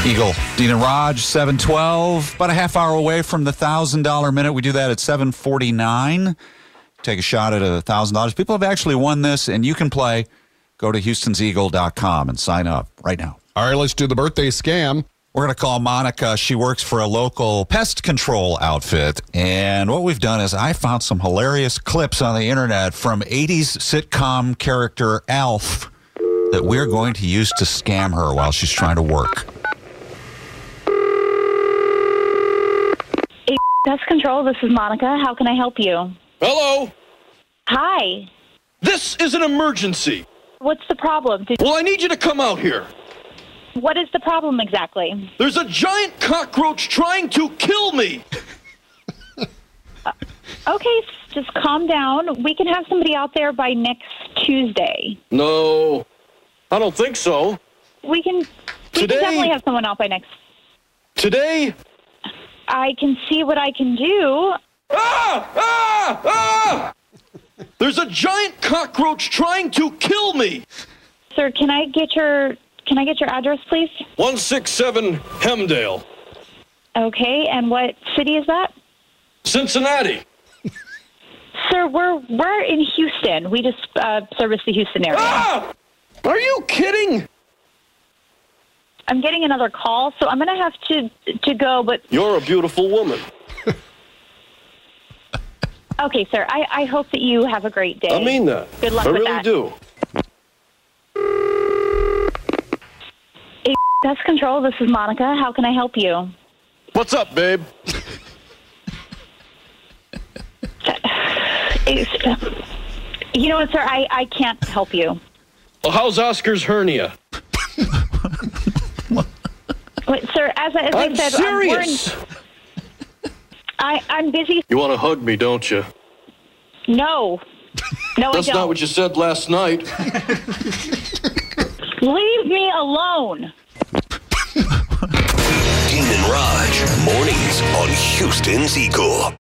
Eagle, Dean and Raj, 712, about a half hour away from the $1,000 minute. We do that at 7:49. Take a shot at $1,000. People have actually won this, and you can play. Go to Houston'sEagle.com and sign up right now. All right, let's do the birthday scam. We're going to call Monica. She works for a local pest control outfit. And what we've done is I found some hilarious clips on the internet from 80s sitcom character Alf that we're going to use to scam her while she's trying to work. Pest Control, this is Monica. How can I help you? Hello. Hi. This is an emergency. What's the problem? Well, I need you to come out here. What is the problem exactly? There's a giant cockroach trying to kill me. Okay, just calm down. We can have somebody out there by next Tuesday. No, I don't think so. We can definitely have someone out by next. Today? I can see what I can do. There's a giant cockroach trying to kill me. Sir, can I get your address, please? 167 Hemdale. Okay, and what city is that? Cincinnati. Sir, we're in Houston. We just service the Houston area. Are you kidding? I'm getting another call, so I'm going to have to go, but... You're a beautiful woman. Okay, sir, I hope that you have a great day. I mean that. Good luck with with that. I really do. Pest Control, this is Monica. How can I help you? What's up, babe? You know what, sir? I can't help you. Well, how's Oscar's hernia? Wait, sir, as I said, serious. I'm busy. You want to hug me, don't you? No, I don't. That's not what you said last night. Leave me alone. Dean and Raj, mornings on Houston's Eagle.